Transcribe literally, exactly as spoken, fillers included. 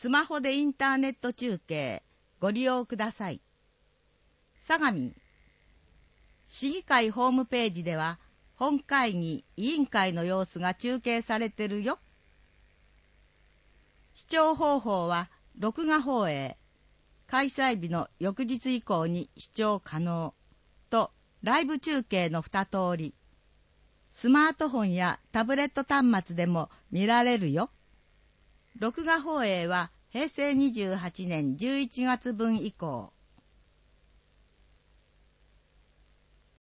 スマホでインターネット中継ご利用ください。相模市議会ホームページでは本会議委員会の様子が中継されてるよ。視聴方法は録画放映、開催日の翌日以降に視聴可能とライブ中継の二通り。スマートフォンやタブレット端末でも見られるよ。録画放映はへいせいにじゅうはちねんじゅういちがつぶん以降。